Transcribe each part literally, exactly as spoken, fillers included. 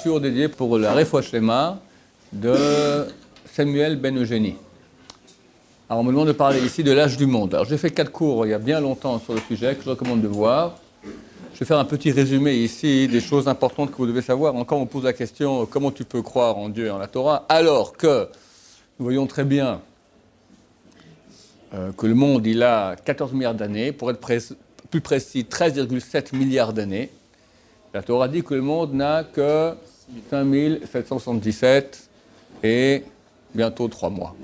shiur dédié pour la Refoua Shlema de Samuel Ben Eugénie. Alors, on me demande de parler ici de l'âge du monde. Alors, j'ai fait quatre cours il y a bien longtemps sur le sujet que je recommande de voir. Je vais faire un petit résumé ici des choses importantes que vous devez savoir. Encore, on pose la question comment tu peux croire en Dieu et en la Torah, alors que nous voyons très bien euh, que le monde il a quatorze milliards d'années, pour être pré- plus précis, treize virgule sept milliards d'années. La Torah dit que le monde n'a que cinq mille sept cent soixante-dix-sept et bientôt trois mois.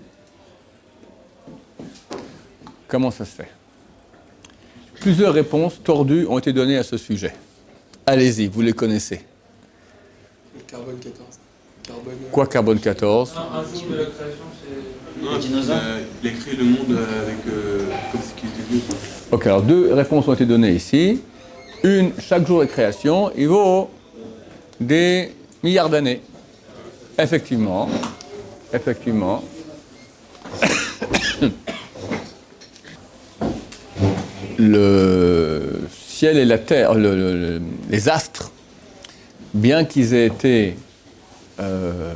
Comment ça se fait? Plusieurs réponses tordues ont été données à ce sujet. Allez-y, vous les connaissez. Carbone quatorze. Carbone... Quoi, carbone quatorze? Un, un jour de la création, c'est... Non, les dinosaures. Euh, il a créé le monde avec... Euh, comme ce qui était Dieu. Ok, alors deux réponses ont été données ici. Une, chaque jour de création, il vaut des milliards d'années. Effectivement. Effectivement. Le ciel et la terre, le, le, les astres, bien qu'ils aient été euh,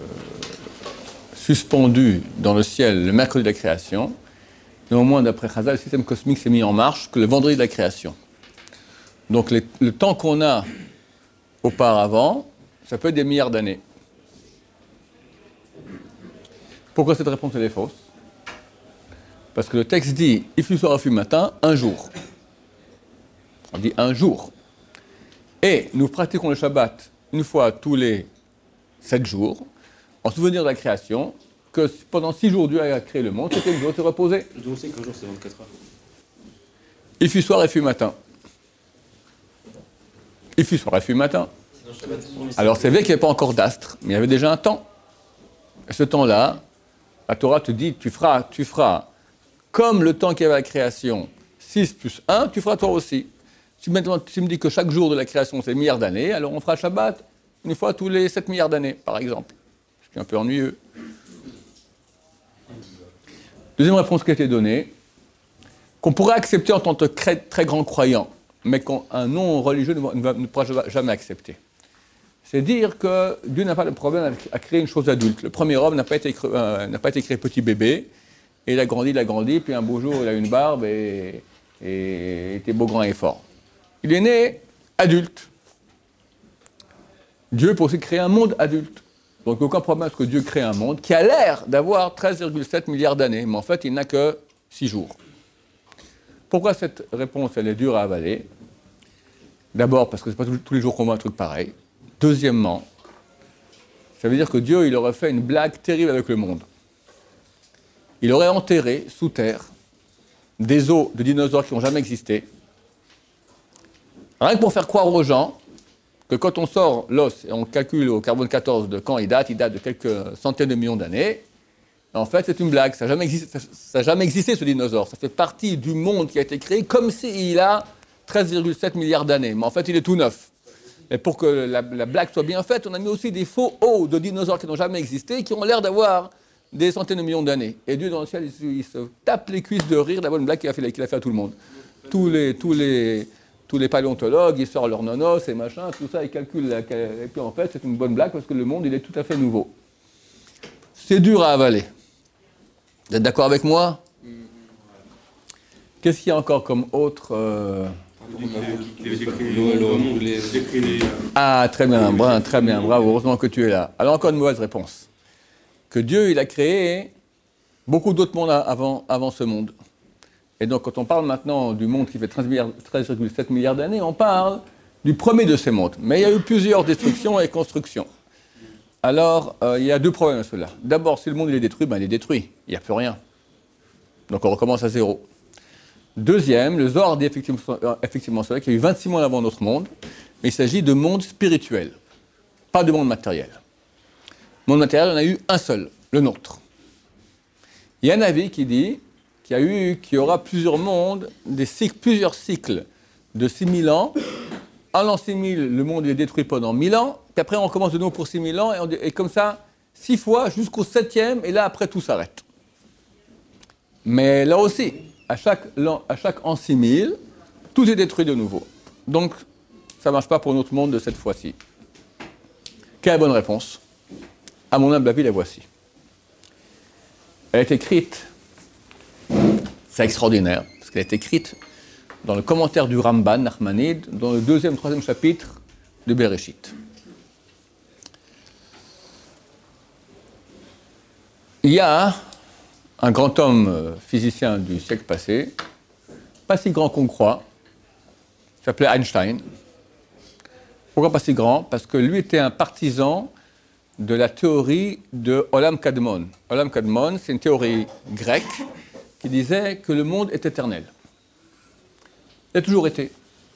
suspendus dans le ciel le mercredi de la création, néanmoins, d'après Chazal, le système cosmique s'est mis en marche que le vendredi de la création. Donc les, le temps qu'on a auparavant, ça peut être des milliards d'années. Pourquoi cette réponse elle est fausse? Parce que le texte dit « il fut soir, il fut matin », un jour. On dit un jour. Et nous pratiquons le Shabbat une fois tous les sept jours, en souvenir de la création, que pendant six jours Dieu a créé le monde, c'était le jour de se reposer. Je dois aussi qu'un jour c'est vingt-quatre heures. Il fut soir, il fut matin. Il fut soir, il fut matin. Alors c'est vrai qu'il n'y avait pas encore d'astre, mais il y avait déjà un temps. Et ce temps-là, la Torah te dit, tu feras, tu feras comme le temps qu'il y avait à la création, six plus un, tu feras toi aussi. Si maintenant tu me dis que chaque jour de la création c'est milliards d'années, alors on fera Shabbat une fois tous les sept milliards d'années, par exemple. Ce qui est un peu ennuyeux. Deuxième réponse qui a été donnée, qu'on pourrait accepter en tant que très, très grand croyant, mais qu'un non-religieux ne, ne, ne pourra jamais accepter. C'est dire que Dieu n'a pas de problème à créer une chose adulte. Le premier homme n'a pas été, euh, n'a pas été créé petit bébé, et il a grandi, il a grandi, puis un beau jour, il a une barbe et, et était beau, grand et fort. Il est né adulte. Dieu peut aussi créer un monde adulte. Donc aucun problème à ce que Dieu crée un monde qui a l'air d'avoir treize virgule sept milliards d'années, mais en fait, il n'a que six jours. Pourquoi cette réponse, elle est dure à avaler? D'abord, parce que ce n'est pas tous les jours qu'on voit un truc pareil. Deuxièmement, ça veut dire que Dieu, il aurait fait une blague terrible avec le monde. Il aurait enterré sous terre des os de dinosaures qui n'ont jamais existé, rien que pour faire croire aux gens que quand on sort l'os et on calcule au carbone quatorze de quand il date, il date de quelques centaines de millions d'années, en fait c'est une blague, ça n'a jamais existé, ça n'a jamais existé ce dinosaure, ça fait partie du monde qui a été créé comme s'il a treize virgule sept milliards d'années, mais en fait il est tout neuf. Et pour que la, la blague soit bien faite, on a mis aussi des faux os de dinosaures qui n'ont jamais existé, qui ont l'air d'avoir des centaines de millions d'années. Et Dieu dans le ciel, il, il se tape les cuisses de rire d'avoir une blague qu'il a fait, qu'il a fait à tout le monde. Tous les, tous les, tous les paléontologues, ils sortent leurs nonos et machin, tout ça, ils calculent. La, et puis en fait, c'est une bonne blague parce que le monde, il est tout à fait nouveau. C'est dur à avaler. Vous êtes d'accord avec moi? Qu'est-ce qu'il y a encore comme autre... Euh... Ah, très bien, bravo, très bien, bravo, heureusement que tu es là. Alors encore une mauvaise réponse. Que Dieu, il a créé beaucoup d'autres mondes avant, avant ce monde. Et donc, quand on parle maintenant du monde qui fait treize virgule sept milliards d'années, on parle du premier de ces mondes. Mais il y a eu plusieurs destructions et constructions. Alors, euh, il y a deux problèmes à cela. D'abord, si le monde il est détruit, ben, il est détruit. Il n'y a plus rien. Donc, on recommence à zéro. Deuxième, le Zohar dit effectivement, effectivement cela, qu'il y a eu vingt-six mondes avant notre monde, mais il s'agit de mondes spirituels, pas de monde matériel. Le monde matériel, on en a eu un seul, le nôtre. Il y a un avis qui dit qu'il y a eu, qu'il y aura plusieurs mondes, des cycles, plusieurs cycles de six mille ans. En l'an six mille, le monde est détruit pendant mille ans, puis après on recommence de nouveau pour six mille ans, et, on, et comme ça, six fois jusqu'au septième, et là après tout s'arrête. Mais là aussi, à chaque, à chaque an six mille, tout est détruit de nouveau. Donc, ça ne marche pas pour notre monde de cette fois-ci. Quelle est la bonne réponse? À mon humble avis, la voici. Elle est écrite, c'est extraordinaire, parce qu'elle est écrite dans le commentaire du Ramban, Nachmanide, dans le deuxième, troisième chapitre de Bereshit. Il y a un grand homme physicien du siècle passé, pas si grand qu'on croit, qui s'appelait Einstein. Pourquoi pas si grand? Parce que lui était un partisan de la théorie de Olam Kadmon. Olam Kadmon, c'est une théorie grecque qui disait que le monde est éternel. Il a toujours été.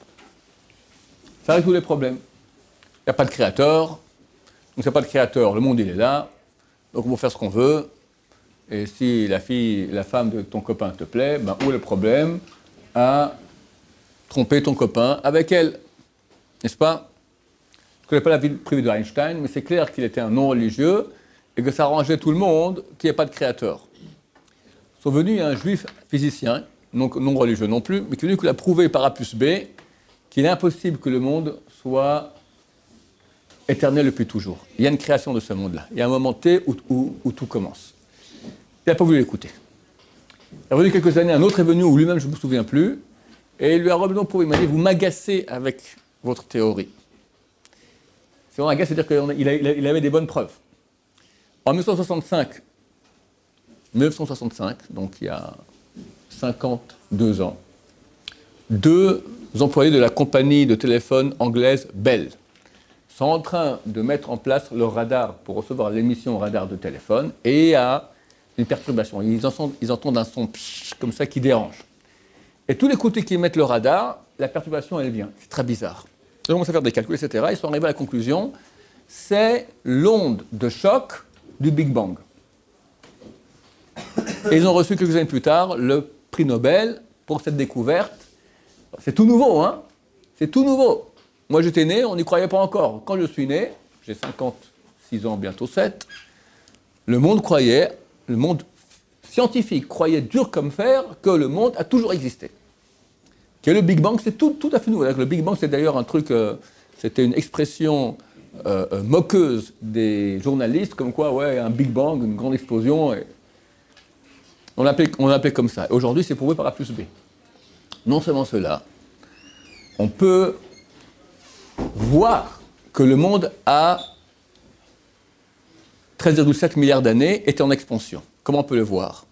Ça résout les problèmes. Il n'y a pas de créateur. Donc, s'il n'y a pas de créateur, le monde, il est là. Donc, on peut faire ce qu'on veut. Et si la fille, la femme de ton copain te plaît, ben, où est le problème à tromper ton copain avec elle? N'est-ce pas? Je ne connais pas la vie privée d'Einstein, mais c'est clair qu'il était un non-religieux et que ça arrangeait tout le monde qu'il n'y ait pas de créateur. Ils sont venus un juif physicien, non, non religieux non plus, mais qui est venu qu'il a prouvé par A plus B qu'il est impossible que le monde soit éternel depuis toujours. Il y a une création de ce monde-là. Il y a un moment T où, où, où tout commence. Il n'a pas voulu l'écouter. Il est revenu quelques années, un autre est venu où lui-même je ne me souviens plus, et il lui a remis pour il m'a dit, vous m'agacez avec votre théorie. Si on agace, c'est-à-dire qu'il a, il avait des bonnes preuves. En mille neuf cent soixante-cinq, mille neuf cent soixante-cinq, donc il y a cinquante-deux ans, deux employés de la compagnie de téléphone anglaise Bell sont en train de mettre en place leur radar pour recevoir l'émission radar de téléphone et il y a une perturbation. Ils, en sont, ils entendent un son psh, comme ça qui dérange. Et tous les côtés qui émettent le radar, la perturbation, elle vient. C'est très bizarre. Ils ont commencé à faire des calculs, et cetera. Ils sont arrivés à la conclusion, c'est l'onde de choc du Big Bang. Et ils ont reçu quelques années plus tard le prix Nobel pour cette découverte. C'est tout nouveau, hein? C'est tout nouveau. Moi, j'étais né, on n'y croyait pas encore. Quand je suis né, j'ai cinquante-six ans, bientôt sept, le monde croyait, le monde scientifique croyait dur comme fer que le monde a toujours existé. Que le Big Bang, c'est tout, tout à fait nouveau. Le Big Bang, c'est d'ailleurs un truc, euh, c'était une expression euh, euh, moqueuse des journalistes, comme quoi, ouais, un Big Bang, une grande explosion. Et on l'appelait, on l'appelait comme ça. Aujourd'hui, c'est prouvé par A plus B. Non seulement cela, on peut voir que le monde a treize virgule sept milliards d'années est en expansion. Comment on peut le voir?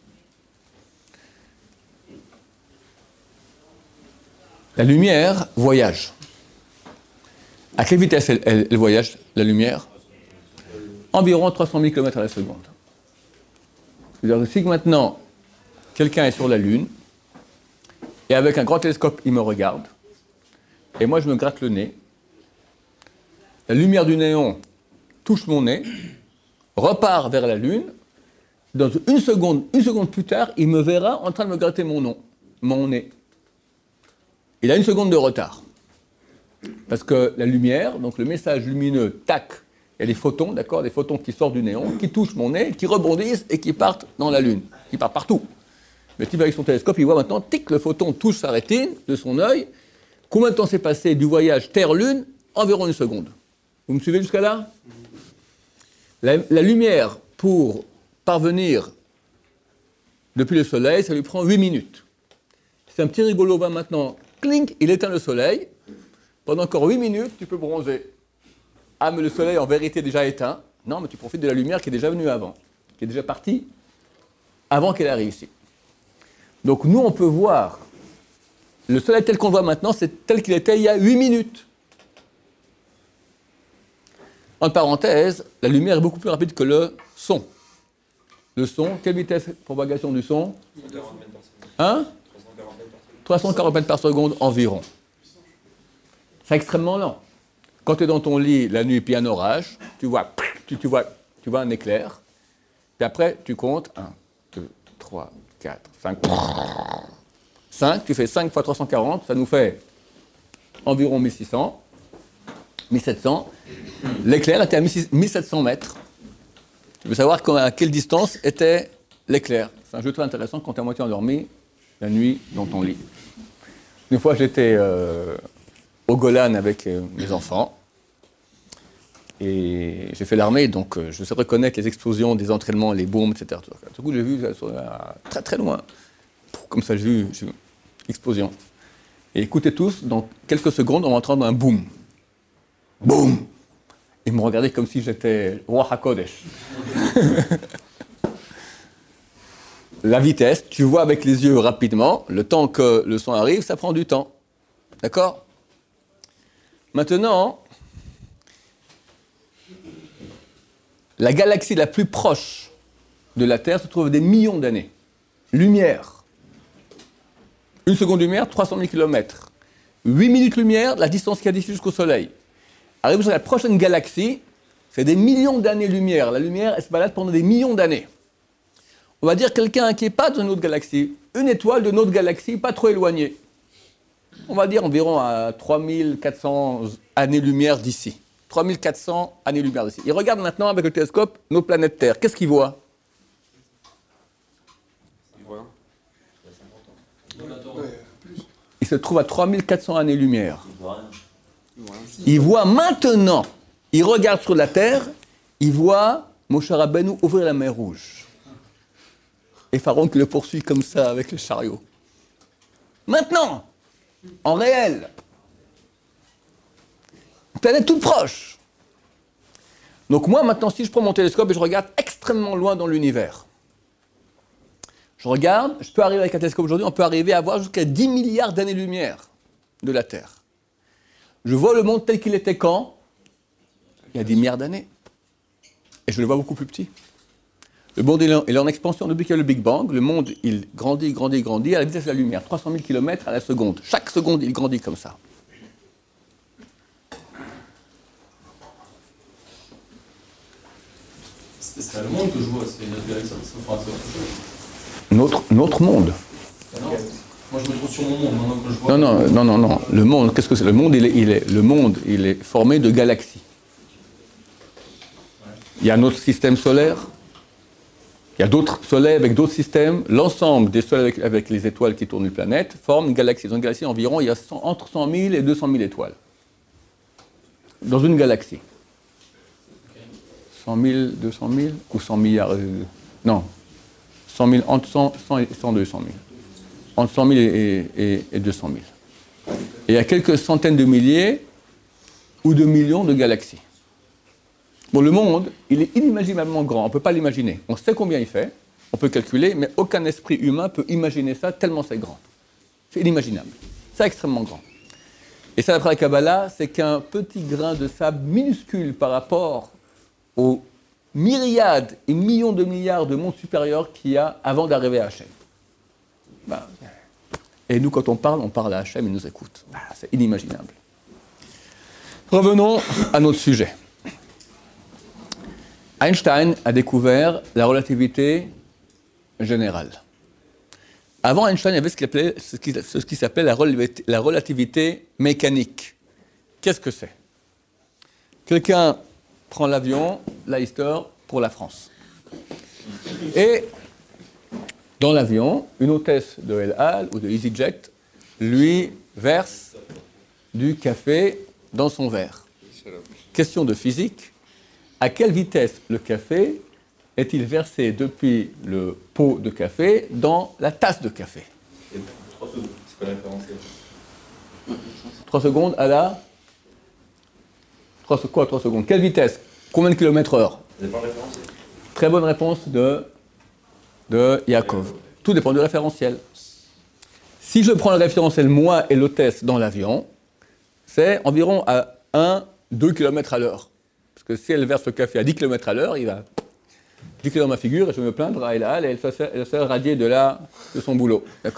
La lumière voyage. À quelle vitesse elle, elle, elle voyage, la lumière? Environ trois cent mille kilomètres à la seconde. C'est-à-dire que si maintenant, quelqu'un est sur la Lune, et avec un grand télescope, il me regarde, et moi je me gratte le nez, la lumière du néon touche mon nez, repart vers la Lune, dans une seconde, une seconde plus tard, il me verra en train de me gratter mon, nom, mon nez. Il a une seconde de retard. Parce que la lumière, donc le message lumineux, tac, il y a des photons, d'accord, des photons qui sortent du néon, qui touchent mon nez, qui rebondissent et qui partent dans la Lune, qui partent partout. Le type avec son télescope, il voit maintenant, tic, le photon touche sa rétine de son œil. Combien de temps s'est passé du voyage Terre-Lune? Environ une seconde. Vous me suivez jusqu'à là? la, la lumière, pour parvenir depuis le Soleil, ça lui prend huit minutes. C'est un petit rigolo, va maintenant, clink, il éteint le Soleil. Pendant encore huit minutes, tu peux bronzer. Ah, mais le Soleil, en vérité, est déjà éteint. Non, mais tu profites de la lumière qui est déjà venue avant, qui est déjà partie avant qu'elle arrive ici. Donc nous, on peut voir le Soleil tel qu'on le voit maintenant, c'est tel qu'il était il y a huit minutes. En parenthèse, la lumière est beaucoup plus rapide que le son. Le son, quelle vitesse de propagation du son? Hein? trois cent quarante mètres par seconde environ. C'est extrêmement lent. Quand tu es dans ton lit la nuit, puis un orage, tu vois, tu, tu vois, tu vois un éclair, puis après tu comptes un, deux, trois, quatre, cinq, cinq, tu fais cinq fois trois cent quarante, ça nous fait environ mille six cents, mille sept cents. L'éclair était à mille sept cents mètres. Tu veux savoir à quelle distance était l'éclair. C'est un jeu très intéressant quand tu es à moitié endormi la nuit dans ton lit. Une fois, j'étais euh, au Golan avec euh, mes enfants. Et j'ai fait l'armée, donc euh, je sais reconnaître les explosions, des entraînements, les bombes, et cetera. Du coup, j'ai vu ça, ça, très très loin. Comme ça, j'ai vu, j'ai vu explosion. Et écoutez tous, dans quelques secondes, on va entendre un boum. Boum. Ils me regardaient comme si j'étais roi HaKodesh. La vitesse, tu vois avec les yeux rapidement, le temps que le son arrive, ça prend du temps. D'accord ? Maintenant, la galaxie la plus proche de la Terre se trouve à des millions d'années. Lumière. Une seconde lumière, trois cent mille kilomètres. Huit minutes lumière, la distance qu'il y a d'ici jusqu'au Soleil. Arrive sur la prochaine galaxie, c'est des millions d'années-lumière. La lumière, elle se balade pendant des millions d'années. On va dire quelqu'un qui n'est pas dans une autre galaxie, une étoile de notre galaxie, pas trop éloignée. On va dire environ à trois mille quatre cents années-lumière d'ici. trois mille quatre cents années-lumière d'ici. Il regarde maintenant avec le télescope nos planètes Terre. Qu'est-ce qu'il voit ? Il se trouve à trois mille quatre cents années-lumière. Il voit maintenant, il regarde sur la Terre, il voit Moshe Rabbeinu ouvrir la mer Rouge. Et Pharaon qui le poursuit comme ça avec le chariot. Maintenant, en réel, une planète toute proche. Donc moi, maintenant, si je prends mon télescope et je regarde extrêmement loin dans l'univers, je regarde, je peux arriver avec un télescope aujourd'hui, on peut arriver à voir jusqu'à dix milliards d'années-lumière de la Terre. Je vois le monde tel qu'il était quand ? Il y a dix milliards d'années. Et je le vois beaucoup plus petit. Le monde il est en expansion depuis qu'il y a le Big Bang. Le monde, il grandit, grandit, grandit à la vitesse de la lumière, trois cent mille kilomètres à la seconde. Chaque seconde, il grandit comme ça. C'est pas le monde que je vois, c'est notre galaxie. Notre, notre monde. Non, moi je me trouve sur mon monde, maintenant que je vois. Non, non, non, non, non. Le monde, qu'est-ce que c'est ? Le monde, il est, il est, le monde, il est formé de galaxies. Il y a notre système solaire. Il y a d'autres soleils avec d'autres systèmes. L'ensemble des soleils avec, avec les étoiles qui tournent une planète forment une galaxie. Dans une galaxie, environ, il y a cent, entre cent mille et deux cent mille étoiles. Dans une galaxie. cent mille, deux cent mille ou cent milliards euh, non. cent mille, entre cent, cent et cent, deux cent mille. Entre cent mille et, et, et deux cent mille. Et il y a quelques centaines de milliers ou de millions de galaxies. Bon, le monde, il est inimaginablement grand, on ne peut pas l'imaginer. On sait combien il fait, on peut calculer, mais aucun esprit humain peut imaginer ça tellement c'est grand. C'est inimaginable. C'est extrêmement grand. Et ça, d'après la Kabbalah, c'est qu'un petit grain de sable minuscule par rapport aux myriades et millions de milliards de mondes supérieurs qu'il y a avant d'arriver à Hachem. Ben, et nous, quand on parle, on parle à Hachem, il nous écoute. Ben, c'est inimaginable. Revenons à notre sujet. Einstein a découvert la relativité générale. Avant Einstein, il y avait ce qu'il appelait, ce qui, ce qui s'appelle la relativité, la relativité mécanique. Qu'est-ce que c'est ? Quelqu'un prend l'avion, Leicester, pour la France. Et dans l'avion, une hôtesse de El Al ou de EasyJet lui verse du café dans son verre. Question de physique. À quelle vitesse le café est-il versé depuis le pot de café dans la tasse de café ? trois secondes, c'est quoi la référentiel ? trois secondes à la... trois, quoi, trois secondes ? Quelle vitesse ? Combien de kilomètres heure ? Ça dépend du référentiel. Très bonne réponse de, de Yaakov. Tout dépend du référentiel. Si je prends le référentiel, moi et l'hôtesse dans l'avion, c'est environ à un à deux kilomètres à l'heure. Parce que si elle verse le café à dix kilomètres à l'heure, il va cliquer dans ma figure et je vais me plaindre à El Al et elle se fait, elle se fait radier de, la, de son boulot. D'accord ?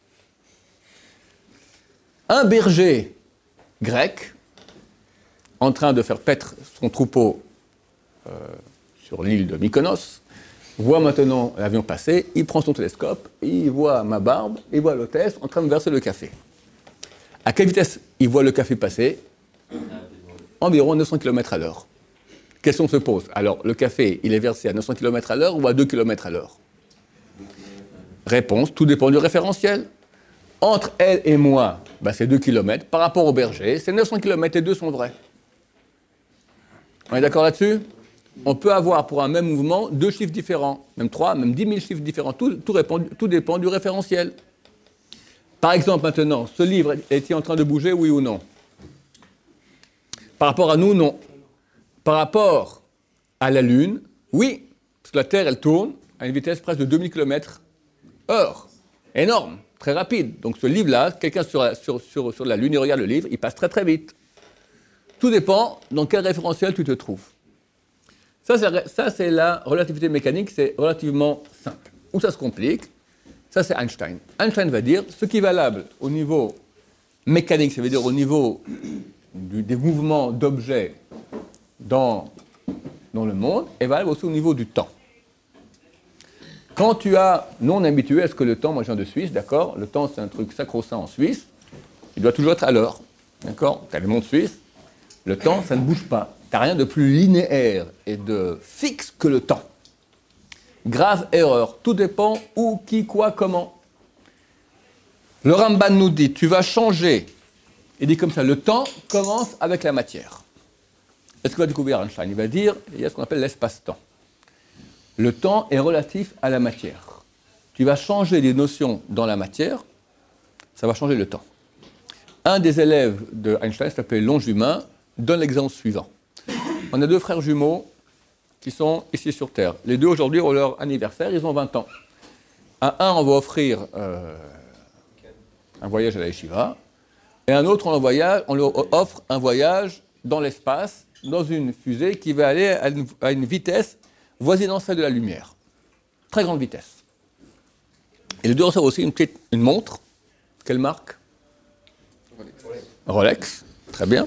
Un berger grec, en train de faire paître son troupeau euh, sur l'île de Mykonos, voit maintenant l'avion passer, il prend son télescope, il voit ma barbe, il voit l'hôtesse en train de verser le café. À quelle vitesse il voit le café passer ? Environ neuf cents kilomètres à l'heure. Question se pose. Alors, le café, il est versé à neuf cents kilomètres à l'heure ou à deux kilomètres à l'heure ? Réponse, tout dépend du référentiel. Entre elle et moi, bah, c'est deux kilomètres. Par rapport au berger, c'est neuf cents kilomètres, les deux sont vrais. On est d'accord là-dessus? On peut avoir pour un même mouvement deux chiffres différents, même trois, même dix mille chiffres différents. Tout, tout, répond, tout dépend du référentiel. Par exemple, maintenant, ce livre est-il en train de bouger, oui ou non? Par rapport à nous, non. Par rapport à la Lune, oui, parce que la Terre, elle tourne à une vitesse presque de deux mille kilomètres heure. Énorme, très rapide. Donc ce livre-là, quelqu'un sur, sur, sur, sur la Lune, il regarde le livre, il passe très très vite. Tout dépend dans quel référentiel tu te trouves. Ça, c'est, ça, c'est la relativité mécanique, c'est relativement simple. Où ça se complique, ça, c'est Einstein. Einstein va dire, ce qui est valable au niveau mécanique, ça veut dire au niveau du, des mouvements d'objets dans, dans le monde, est valable aussi au niveau du temps. Quand tu as, nous on est habitué à ce que le temps, moi je viens de Suisse, d'accord, le temps c'est un truc sacro-saint en Suisse, il doit toujours être à l'heure, d'accord, tu as les montres suisses, le temps ça ne bouge pas, tu n'as rien de plus linéaire et de fixe que le temps. Grave erreur, tout dépend où, qui, quoi, comment. Le Ramban nous dit, tu vas changer, il dit comme ça, le temps commence avec la matière. Est-ce qu'il va découvrir Einstein? Il va dire, il y a ce qu'on appelle l'espace-temps. Le temps est relatif à la matière. Tu vas changer des notions dans la matière, ça va changer le temps. Un des élèves de Einstein, s'appelait Longjumin, donne l'exemple suivant. On a deux frères jumeaux qui sont ici sur Terre. Les deux, aujourd'hui, ont leur anniversaire, ils ont vingt ans. À un, on va offrir euh, un voyage à la yeshiva, et à un autre, on, voyage, on leur offre un voyage dans l'espace, dans une fusée qui va aller à une, à une vitesse voisinant celle de la lumière. Très grande vitesse. Et les deux reçoivent aussi une petite une montre. Quelle marque? Rolex. Rolex, très bien.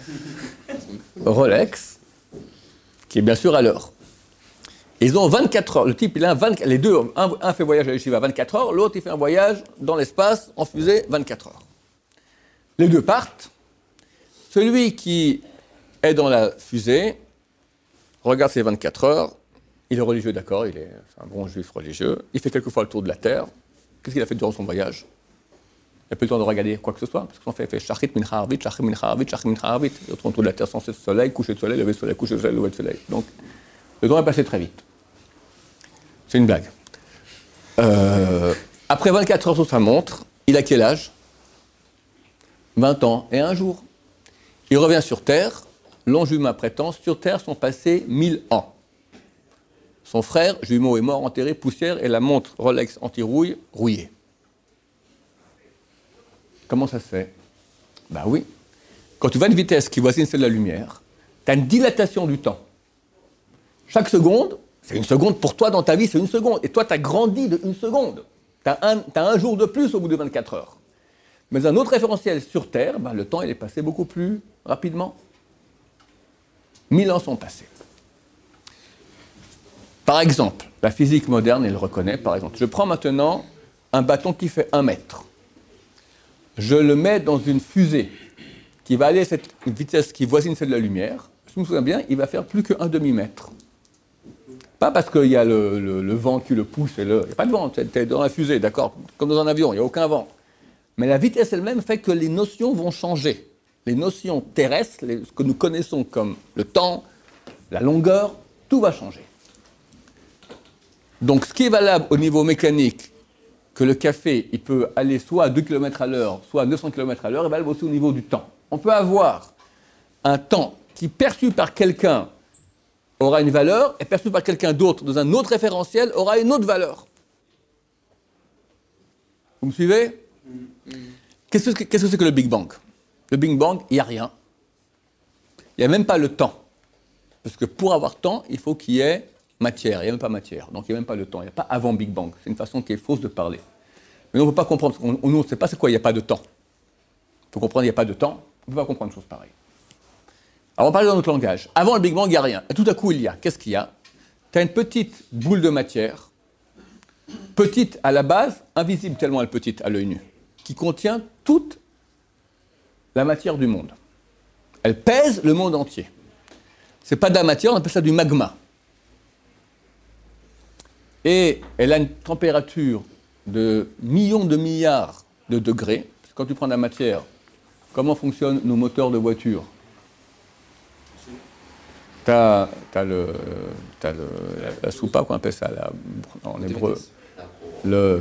Rolex, qui est bien sûr à l'heure. Ils ont vingt-quatre heures. Le type, il a vingt, les deux, un, un fait voyage à l'Yeshiva vingt-quatre heures, l'autre, il fait un voyage dans l'espace en fusée vingt-quatre heures. Les deux partent. Celui qui est dans la fusée regarde ses vingt-quatre heures. Il est religieux, d'accord, il est un bon juif religieux. Il fait quelquefois le tour de la Terre. Qu'est-ce qu'il a fait durant son voyage? Il n'a pas eu le temps de regarder quoi que ce soit, parce qu'on fait, il fait shachrit min ha'arvit, shachrit min ha'arvit, shachrit min ha'arvit. Il tourne autour de la Terre sans cesse le soleil, coucher de soleil, lever de soleil, coucher de soleil, lever de soleil. Donc, le temps est passé très vite. C'est une blague. Euh, après vingt-quatre heures sur sa montre, il a quel âge? vingt ans et un jour. Il revient sur Terre. Longjumin prétend, sur Terre sont passés mille ans. Son frère, jumeau, est mort enterré, poussière, et la montre Rolex anti-rouille, rouillée. Comment ça se fait? Ben oui. Quand tu vas à une vitesse qui voisine celle de la lumière, tu as une dilatation du temps. Chaque seconde, c'est une seconde pour toi dans ta vie, c'est une seconde. Et toi, tu as grandi de une seconde. Tu as un, t'as un jour de plus au bout de vingt-quatre heures. Mais un autre référentiel sur Terre, ben, le temps il est passé beaucoup plus rapidement. Mille ans sont passés. Par exemple, la physique moderne, elle le reconnaît, par exemple. Je prends maintenant un bâton qui fait un mètre. Je le mets dans une fusée qui va aller à cette vitesse qui voisine celle de la lumière. Je me souviens bien, il va faire plus qu'un demi-mètre. Pas parce qu'il y a le, le, le vent qui le pousse, et le... il n'y a pas de vent, tu es dans la fusée, d'accord, comme dans un avion, il n'y a aucun vent. Mais la vitesse elle-même fait que les notions vont changer. Les notions terrestres, les, ce que nous connaissons comme le temps, la longueur, tout va changer. Donc ce qui est valable au niveau mécanique, que le café il peut aller soit à deux kilomètres à l'heure, soit à neuf cents kilomètres à l'heure, est valable aussi au niveau du temps. On peut avoir un temps qui, perçu par quelqu'un, aura une valeur, et perçu par quelqu'un d'autre dans un autre référentiel, aura une autre valeur. Vous me suivez? Qu'est-ce que, qu'est-ce que c'est que le Big Bang? Le Big Bang, il n'y a rien. Il n'y a même pas le temps. Parce que pour avoir temps, il faut qu'il y ait matière. Il n'y a même pas matière. Donc il n'y a même pas le temps. Il n'y a pas avant Big Bang. C'est une façon qui est fausse de parler. Mais on ne peut pas comprendre. On, on ne sait pas c'est quoi, il n'y a pas de temps. Il faut comprendre, il n'y a pas de temps. On ne peut pas comprendre une chose pareille. Alors on parle dans notre langage. Avant le Big Bang, il n'y a rien. Et tout à coup, il y a. Qu'est-ce qu'il y a? Tu as une petite boule de matière, petite à la base, invisible tellement elle est petite à l'œil nu, qui contient toute la matière du monde. Elle pèse le monde entier. Ce n'est pas de la matière, on appelle ça du magma. Et elle a une température de millions de milliards de degrés. Quand tu prends de la matière, comment fonctionnent nos moteurs de voiture? t'as, t'as le, t'as le, la, la soupa, qu'on appelle ça la, en hébreu, le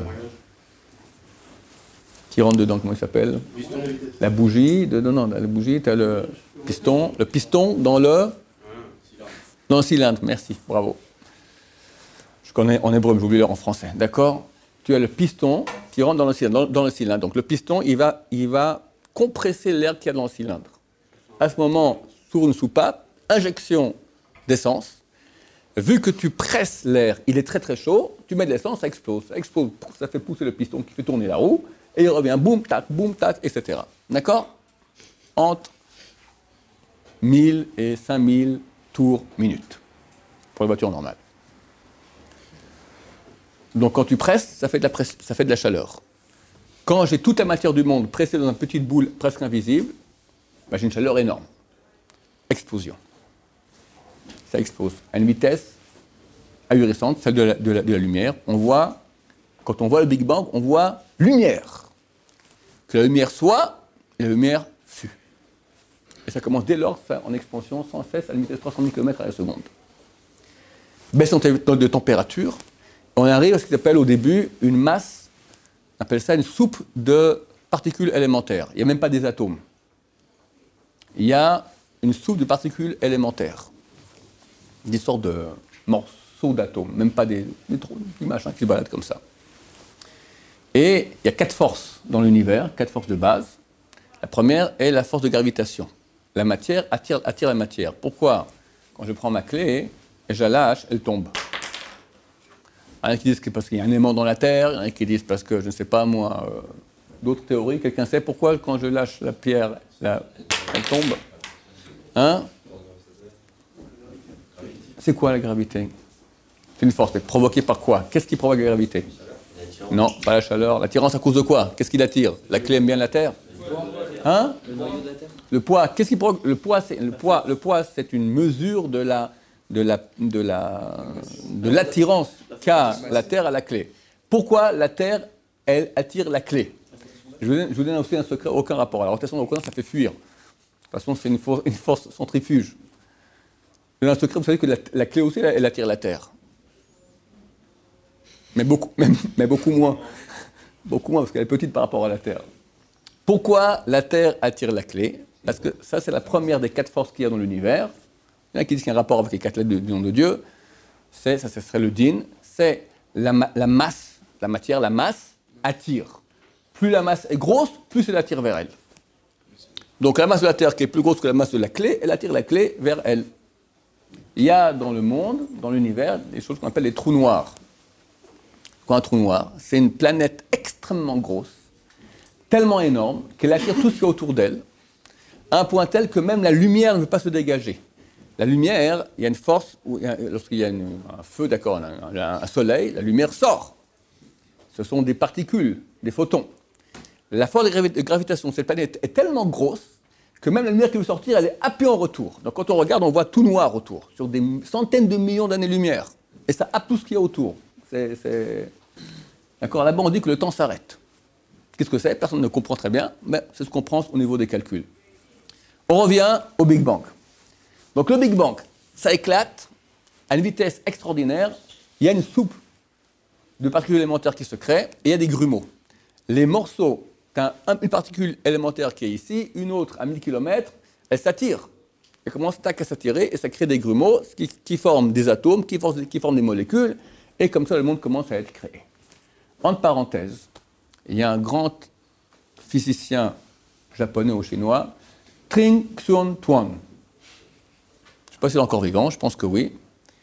qui rentre dedans, comment il s'appelle? La bougie, de, non, non, la bougie, t'as le piston, le piston dans le, dans le cylindre, merci, bravo. Je connais en hébreu, mais j'ai oublié en français, d'accord? Tu as le piston qui rentre dans le cylindre, dans, dans le cylindre. Donc le piston, il va, il va compresser l'air qu'il y a dans le cylindre. À ce moment, sur une soupape, injection d'essence. Vu que tu presses l'air, il est très très chaud, tu mets de l'essence, ça explose. Ça explose, ça fait pousser le piston qui fait tourner la roue, et il revient boum, tac, boum, tac, et cetera. D'accord? Entre mille et cinq mille tours minute pour les voitures normales. Donc quand tu presses, ça fait de la, presse, ça fait de la chaleur. Quand j'ai toute la matière du monde pressée dans une petite boule presque invisible, ben j'ai une chaleur énorme. Explosion. Ça explose à une vitesse ahurissante, celle de la, de la, de la lumière. On voit, quand on voit le Big Bang, on voit lumière. Que la lumière soit, et la lumière fut. Et ça commence dès lors en expansion sans cesse à une vitesse de trois cent mille kilomètres à la seconde. Baisse de température. On arrive à ce qu'on appelle au début une masse, on appelle ça une soupe de particules élémentaires. Il n'y a même pas des atomes. Il y a une soupe de particules élémentaires. Des sortes de morceaux d'atomes, même pas des, des, des machins qui se baladent comme ça. Et il y a quatre forces dans l'univers, quatre forces de base. La première est la force de gravitation. La matière attire, attire la matière. Pourquoi? Quand je prends ma clé et je la lâche, elle tombe. Il y en a qui disent que parce qu'il y a un aimant dans la Terre, il y en a qui disent parce que, je ne sais pas moi, euh, d'autres théories. Quelqu'un sait pourquoi quand je lâche la pierre, la, elle tombe? Hein? C'est quoi la gravité? C'est une force, mais provoquée par quoi? Qu'est-ce qui provoque la gravité? Non, pas la chaleur. L'attirance à cause de quoi? Qu'est-ce qui l'attire? La clé aime bien la Terre? Hein? Le poids. Qu'est-ce qui provoque? Le poids, c'est, le poids, le poids, c'est une mesure de la, de la, de la, de l'attirance qu'a la Terre à la clé. Pourquoi la Terre, elle attire la clé? Je vous donne, je vous donne aussi un secret, aucun rapport. La rotation de l'océan, ça fait fuir. De toute façon, c'est une force, une force centrifuge. Je vous donne un secret, vous savez que la, la clé aussi, elle, elle attire la Terre. Mais beaucoup, mais, mais beaucoup moins. Beaucoup moins, parce qu'elle est petite par rapport à la Terre. Pourquoi la Terre attire la clé? Parce que ça, c'est la première des quatre forces qu'il y a dans l'univers. Il y en a qui disent qu'il y a un rapport avec les quatre lettres du nom de Dieu. C'est, ça, ce serait le din. C'est la, la masse, la matière, la masse attire. Plus la masse est grosse, plus elle attire vers elle. Donc la masse de la Terre qui est plus grosse que la masse de la clé, elle attire la clé vers elle. Il y a dans le monde, dans l'univers, des choses qu'on appelle les trous noirs. Quoi, un trou noir? C'est une planète extrêmement grosse, tellement énorme, qu'elle attire tout ce qui est autour d'elle, à un point tel que même la lumière ne veut pas se dégager. La lumière, il y a une force, où il y a, lorsqu'il y a une, un feu, d'accord, un, un soleil, la lumière sort. Ce sont des particules, des photons. La force de, gravi- de gravitation de cette planète est tellement grosse que même la lumière qui veut sortir, elle est happée en retour. Donc quand on regarde, on voit tout noir autour, sur des centaines de millions d'années-lumière. Et ça happe tout ce qu'il y a autour. C'est, c'est... D'accord, là-bas, on dit que le temps s'arrête. Qu'est-ce que c'est? Personne ne comprend très bien, mais c'est ce qu'on prend au niveau des calculs. On revient au Big Bang. Donc le Big Bang, ça éclate à une vitesse extraordinaire. Il y a une soupe de particules élémentaires qui se crée, et il y a des grumeaux. Les morceaux, tu as une particule élémentaire qui est ici, une autre à mille kilomètres, elle s'attire. Elle commence tac, à s'attirer, et ça crée des grumeaux qui, qui forment des atomes, qui forment, qui forment des molécules, et comme ça, le monde commence à être créé. Entre parenthèses, il y a un grand physicien japonais ou chinois, Trinh Xuan Tuan. Je ne sais pas s'il est encore vivant, je pense que oui,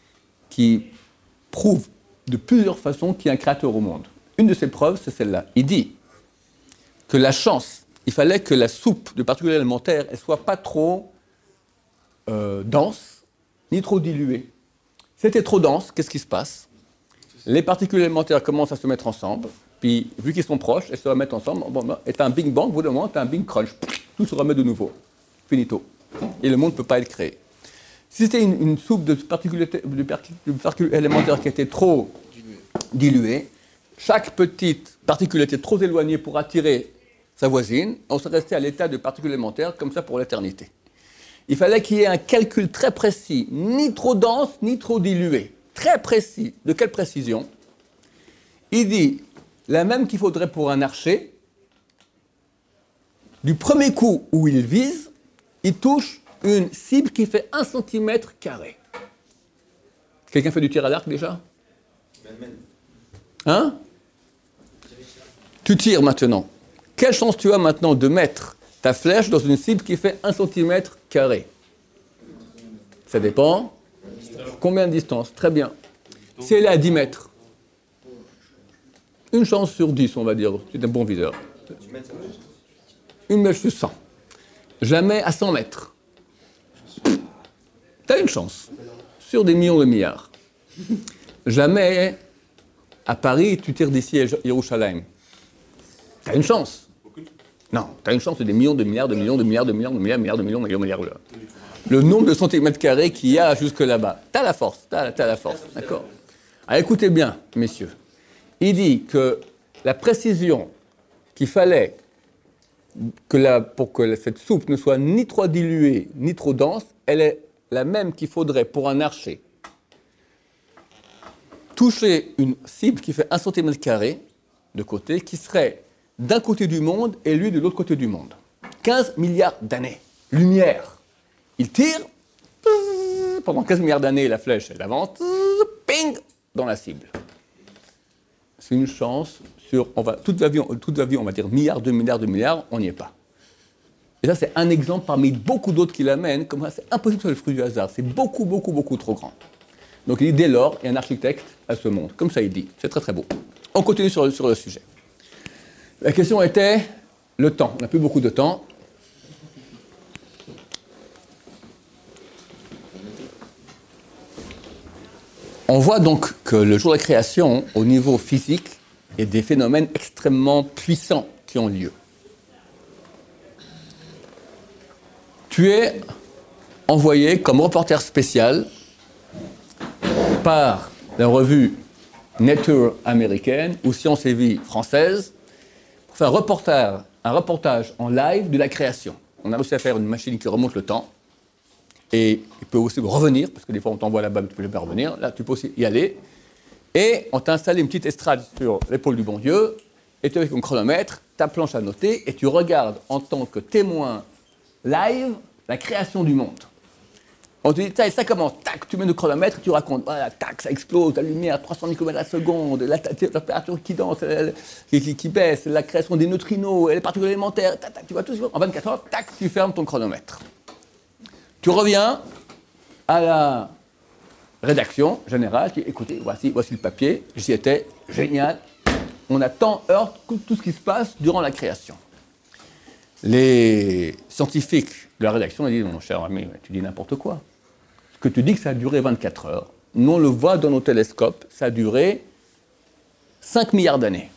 qui prouve de plusieurs façons qu'il y a un créateur au monde. Une de ses preuves, c'est celle-là. Il dit que la chance, il fallait que la soupe de particules élémentaires ne soit pas trop euh, dense, ni trop diluée. Si c'était trop dense, qu'est-ce qui se passe? Les particules élémentaires commencent à se mettre ensemble, puis vu qu'ils sont proches, elles se remettent ensemble, bon, et tu as un Big Bang, au bout d'un moment, tu as un Big Crunch, tout se remet de nouveau. Finito. Et le monde ne peut pas être créé. Si c'était une, une soupe de particules, de particules élémentaires qui était trop diluée, chaque petite particule était trop éloignée pour attirer sa voisine, on serait resté à l'état de particules élémentaires comme ça pour l'éternité. Il fallait qu'il y ait un calcul très précis, ni trop dense, ni trop dilué. Très précis. De quelle précision? Il dit, la même qu'il faudrait pour un archer, du premier coup où il vise, il touche une cible qui fait un centimètre carré. Quelqu'un fait du tir à l'arc déjà? Hein? Tu tires maintenant. Quelle chance tu as maintenant de mettre ta flèche dans une cible qui fait un centimètre carré? Ça dépend. Combien de distance? Très bien. Si elle est à dix mètres, une chance sur dix, on va dire. C'est un bon viseur. Une mèche sur cent. Jamais à cent mètres. Tu as une chance. Sur des millions de milliards. Jamais à Paris, tu tires d'ici à Jérusalem. Tu as une chance. Non, tu as une chance, c'est des millions de milliards, de millions, de milliards, de milliards, de milliards, de milliards, de millions, de millions, de milliards. Là. Le nombre de centimètres carrés qu'il y a jusque là-bas. Tu as la force, tu as, la force, d'accord? Alors écoutez bien, messieurs. Il dit que la précision qu'il fallait que la, pour que cette soupe ne soit ni trop diluée, ni trop dense, elle est la même qu'il faudrait pour un archer. Toucher une cible qui fait un centimètre carré de côté, qui serait d'un côté du monde et lui de l'autre côté du monde. quinze milliards d'années. Lumière. Il tire, pendant quinze milliards d'années, la flèche, elle avance, ping, dans la cible. C'est une chance sur, on va, toute la vie, toute la vie, on va dire milliards, deux milliards, deux milliards, on n'y est pas. Et ça, c'est un exemple parmi beaucoup d'autres qui l'amènent, comme ça, c'est impossible que ce soit le fruit du hasard, c'est beaucoup, beaucoup, beaucoup trop grand. Donc il dit, dès lors, il y a un architecte à ce monde. Comme ça, il dit. C'est très, très beau. On continue sur, sur le sujet. La question était le temps. On n'a plus beaucoup de temps. On voit donc que le jour de la création, au niveau physique, il y a des phénomènes extrêmement puissants qui ont lieu. Tu es envoyé comme reporter spécial par la revue Nature américaine ou Science et Vie française pour faire un reportage, un reportage en live de la création. On a réussi à faire une machine qui remonte le temps et il peut aussi revenir, parce que des fois on t'envoie là-bas mais tu peux jamais revenir. Là, tu peux aussi y aller. Et on t'a installé une petite estrade sur l'épaule du bon Dieu et tu es avec ton chronomètre, ta planche à noter et tu regardes en tant que témoin live la création du monde. On te dit, ça commence, tac, tu mets le chronomètre, tu racontes, voilà, tac, ça explose, la lumière, trois cent mille kilomètres à la seconde, la, la température qui danse, la, qui, qui baisse, la création des neutrinos, les particules élémentaires, tac, tac, tu vois tout ça. En vingt-quatre heures, tac, tu fermes ton chronomètre. Tu reviens à la rédaction générale, tu dis, écoutez, voici, voici le papier, j'y étais, génial, on a tant heure tout ce qui se passe durant la création. Les scientifiques de la rédaction ils disent, mon cher ami, tu dis n'importe quoi. Ce que tu dis que ça a duré vingt-quatre heures, nous on le voit dans nos télescopes, ça a duré cinq milliards d'années.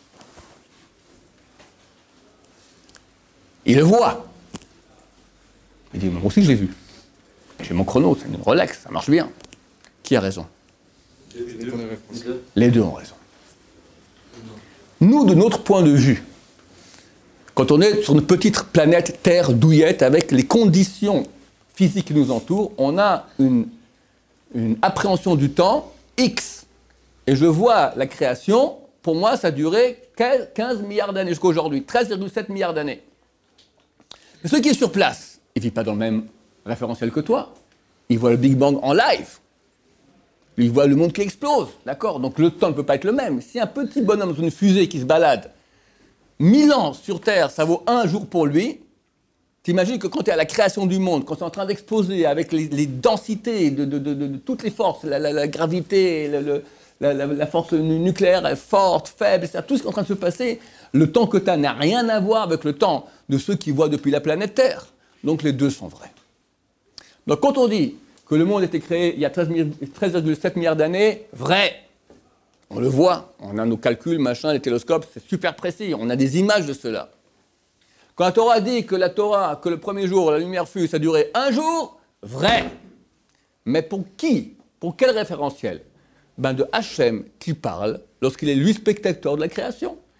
Il le voit. Il dit, moi aussi je l'ai vu. J'ai mon chrono, c'est une Rolex, ça marche bien. Qui a raison? Les deux. Les deux ont raison. Nous, de notre point de vue, quand on est sur une petite planète Terre douillette avec les conditions physiques qui nous entourent, on a une, une appréhension du temps X. Et je vois la création, pour moi, ça a duré quinze milliards d'années jusqu'à aujourd'hui, treize virgule sept milliards d'années. Mais ceux qui sont sur place, ils ne vivent pas dans le même référentiel que toi. Ils voient le Big Bang en live. Ils voient le monde qui explose, d'accord? Donc le temps ne peut pas être le même. Si un petit bonhomme dans une fusée qui se balade, mille ans sur Terre, ça vaut un jour pour lui. T'imagines que quand tu es à la création du monde, quand tu es en train d'exploser avec les, les densités de, de, de, de, de toutes les forces, la, la, la gravité, le, le, la, la, la force nucléaire est forte, faible, et cetera, tout ce qui est en train de se passer, le temps que tu as n'a rien à voir avec le temps de ceux qui voient depuis la planète Terre. Donc les deux sont vrais. Donc quand on dit que le monde a été créé il y a treize virgule sept milliards d'années, vrai. On le voit, on a nos calculs, machin, les télescopes, c'est super précis, on a des images de cela. Quand la Torah dit que la Torah, que le premier jour, la lumière fut, ça durait un jour, vrai. Mais pour qui? Pour quel référentiel? Ben de Hachem qui parle lorsqu'il est lui spectateur de la création.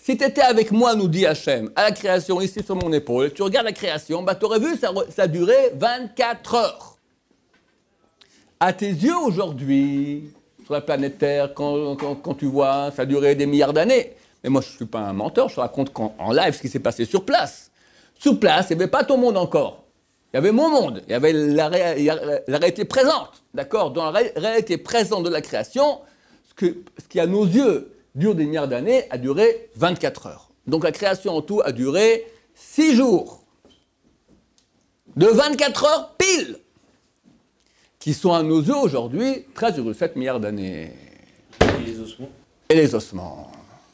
si tu étais avec moi, nous dit Hachem, à la création, ici sur mon épaule, tu regardes la création, bah, tu aurais vu, ça, ça a duré vingt-quatre heures. À tes yeux aujourd'hui, sur la planète Terre, quand, quand, quand tu vois, ça a duré des milliards d'années. Mais moi, je ne suis pas un menteur, je te raconte en, en live ce qui s'est passé sur place. Sur place, il n'y avait pas ton monde encore. Il y avait mon monde, il y avait la, ré, la réalité présente, d'accord? Dans la ré, réalité présente de la création, ce, que, ce qui à nos yeux dure des milliards d'années a duré vingt-quatre heures. Donc la création en tout a duré six jours. De vingt-quatre heures pile, qui sont à nos yeux aujourd'hui treize virgule sept milliards d'années. Et les ossements? Et les ossements.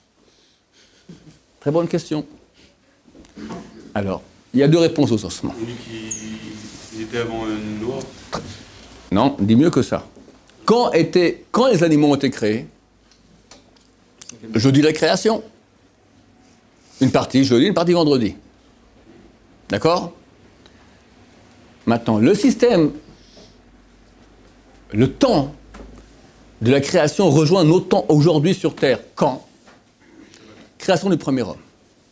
Très bonne question. Alors, il y a deux réponses aux ossements. On dit qu'il était avant Noah. Non, dis mieux que ça. Quand, était, quand les animaux ont été créés, jeudi la création. Une partie jeudi, une partie vendredi. D'accord? Maintenant, le système, le temps de la création rejoint notre temps aujourd'hui sur Terre. Quand? Création du premier homme.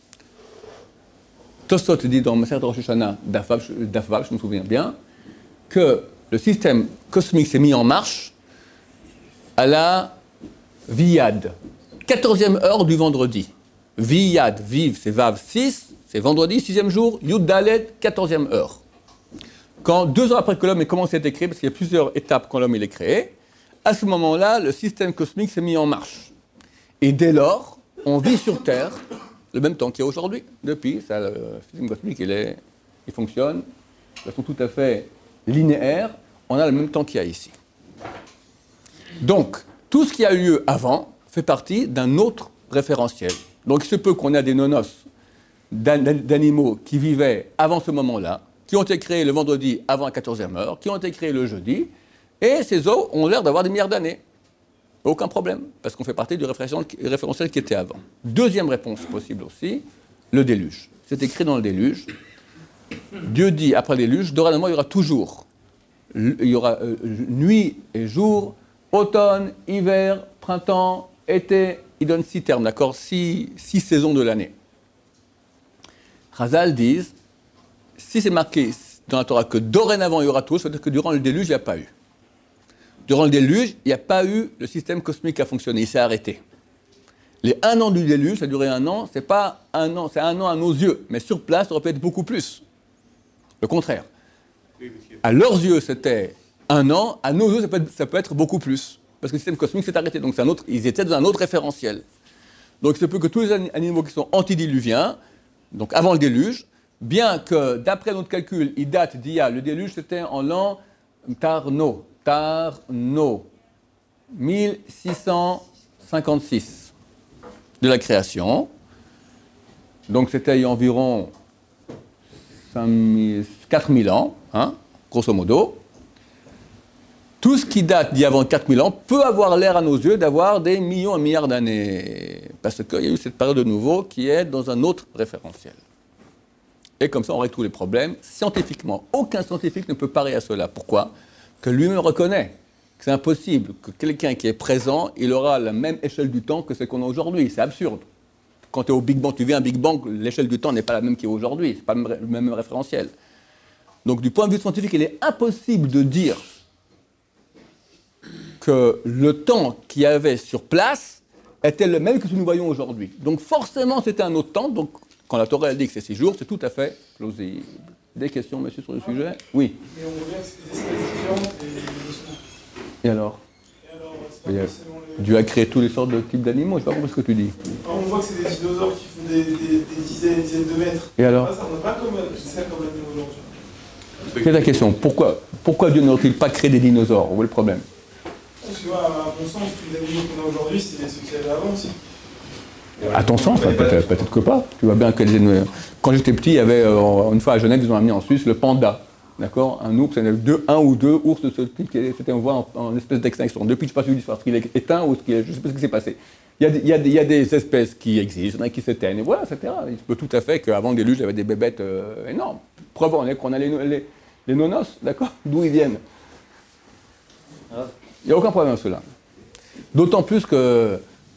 Tosot dit dans Masechet Rosh Hashanah, Daf Vav, je me souviens bien, que le système cosmique s'est mis en marche à la Viyad, quatorzième heure du vendredi. Viyad, vive, c'est Vav six, c'est vendredi, sixième jour, Yud Dalet, quatorzième heure. Quand, deux heures après que l'homme ait commencé à être créé, parce qu'il y a plusieurs étapes quand l'homme est créé, à ce moment-là, le système cosmique s'est mis en marche. Et dès lors, on vit sur Terre le même temps qu'il y a aujourd'hui. Depuis, ça, le système cosmique, il, est, il fonctionne de façon tout à fait linéaire. On a le même temps qu'il y a ici. Donc, tout ce qui a eu lieu avant fait partie d'un autre référentiel. Donc, il se peut qu'on ait des nonos d'animaux qui vivaient avant ce moment-là, qui ont été créés le vendredi avant la quatorzième heure, qui ont été créés le jeudi, et ces os ont l'air d'avoir des milliards d'années. Aucun problème, parce qu'on fait partie du référentiel qui était avant. Deuxième réponse possible aussi, le déluge. C'est écrit dans le déluge. Dieu dit, après le déluge, dorénavant, il y aura toujours, il y aura euh, nuit et jour, automne, hiver, printemps, été. Il donne six termes, d'accord? Six, six saisons de l'année. Chazal disent, si c'est marqué dans la Torah que dorénavant il y aura tout, ça veut dire que durant le déluge, il n'y a pas eu. Durant le déluge, il n'y a pas eu le système cosmique qui a fonctionné, il s'est arrêté. Les un an du déluge, ça a duré un an, c'est pas un an, c'est un an à nos yeux, mais sur place, ça aurait pu être beaucoup plus. Le contraire. À leurs yeux, c'était un an, à nos yeux, ça peut être, ça peut être beaucoup plus. Parce que le système cosmique s'est arrêté, donc c'est un autre, ils étaient dans un autre référentiel. Donc il se peut que tous les animaux qui sont antidiluviens, donc avant le déluge, bien que d'après notre calcul, ils datent d'il y a, le déluge c'était en l'an Tarno. Tarno, mille six cent cinquante-six de la création. Donc c'était il y a environ quatre mille ans, hein, grosso modo. Tout ce qui date d'il y a avant quatre mille ans peut avoir l'air à nos yeux d'avoir des millions et milliards d'années. Parce qu'il y a eu cette période de nouveau qui est dans un autre référentiel. Et comme ça, on règle tous les problèmes. Scientifiquement, aucun scientifique ne peut parer à cela. Pourquoi? Que lui-même reconnaît que c'est impossible que quelqu'un qui est présent, il aura la même échelle du temps que ce qu'on a aujourd'hui. C'est absurde. Quand tu es au Big Bang, tu viens à Big Bang, l'échelle du temps n'est pas la même qu'aujourd'hui. Ce n'est pas le même référentiel. Donc du point de vue scientifique, il est impossible de dire que le temps qu'il y avait sur place était le même que ce que nous voyons aujourd'hui. Donc forcément, c'était un autre temps. Donc quand la Torah dit que c'est six jours, c'est tout à fait plausible. Des questions, monsieur, sur le sujet? Oui. Mais on voit bien que c'est des espèces différentes et des ossements. Et alors? Et alors, c'est pas forcément le... Dieu a créé tous les sortes de types d'animaux, je ne sais pas compris ce que tu dis. Alors, on voit que c'est des dinosaures qui font des, des, des dizaines et des dizaines de mètres. Et alors? On n'a pas comme ça comme l'animal aujourd'hui. C'est la question. Pourquoi, pourquoi Dieu n'aurait-il pas créé des dinosaures? Où est le problème? Parce que, à mon sens, tous les animaux qu'on a aujourd'hui, c'est ceux qu'il y avait avant aussi. À ton sens, hein, peut-être, peut-être que pas. Tu vois bien que les... quand j'étais petit, il y avait, euh, une fois à Genève, ils ont amené en Suisse le panda. D'accord? Un ours, il y en avait deux, un ou deux ours de ce type qui étaient en voie en, en espèce d'extinction. Depuis, je ne sais pas si l'histoire, est-ce qu'il est éteint ou ce qu'il est, je ne sais pas ce qui s'est passé. Il y, a des, il, y a des, il y a des espèces qui existent, il y en a qui s'éteignent, et voilà, et cetera. Il se peut tout à fait qu'avant le déluge, il y avait des bébêtes euh, énormes. Preuve en est qu'on a les, les, les nonos, d'accord? D'où ils viennent. Il n'y a aucun problème à cela. D'autant plus que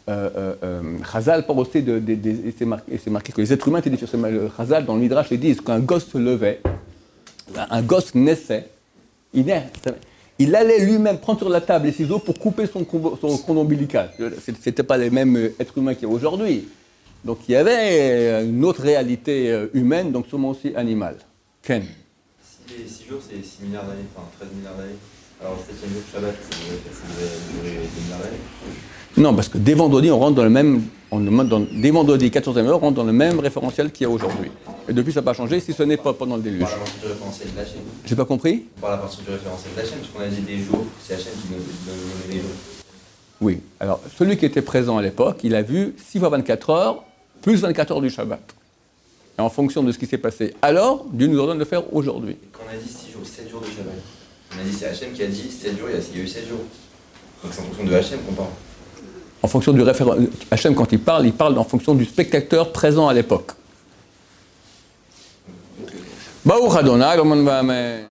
euh, euh, euh, Chazal parle aussi de, de, de, de et c'est marqué, marqué que les êtres humains étaient différents. Le Chazal, dans le Midrash, ils disent qu'un gosse se levait, un gosse naissait, il, naît, il allait lui-même prendre sur la table les ciseaux pour couper son, son cordon ombilical. Ce n'étaient pas les mêmes êtres humains qu'il y a aujourd'hui. Donc il y avait une autre réalité humaine, donc sûrement aussi animale. Ken. Si les six jours, c'est six milliards d'années, enfin treize milliards d'années, alors le septième jour, Shabbat, ça devrait durer deux milliards d'années. Non, parce que dès vendredi, on rentre dans le même. On, dans, dès vendredi, quatorzième heure, on rentre dans le même référentiel qu'il y a aujourd'hui. Et depuis, ça n'a pas changé, si ce n'est pas pendant le déluge. On parle à partir du référentiel de la chaîne. J'ai pas compris? On parle à partir du référentiel de la chaîne, parce qu'on a dit des jours, c'est la chaîne qui nous donne les jours. Oui. Alors, celui qui était présent à l'époque, il a vu six fois vingt-quatre heures, plus vingt-quatre heures du Shabbat. Et en fonction de ce qui s'est passé alors, Dieu nous ordonne de faire aujourd'hui. Et quand on a dit six jours, sept jours de Shabbat, on a dit c'est Hachem qui a dit sept jours, il y a eu sept jours. Donc c'est en fonction de Hachem qu'on parle. En fonction du référent. Hachem, quand il parle, il parle en fonction du spectateur présent à l'époque. Baruch Adonai,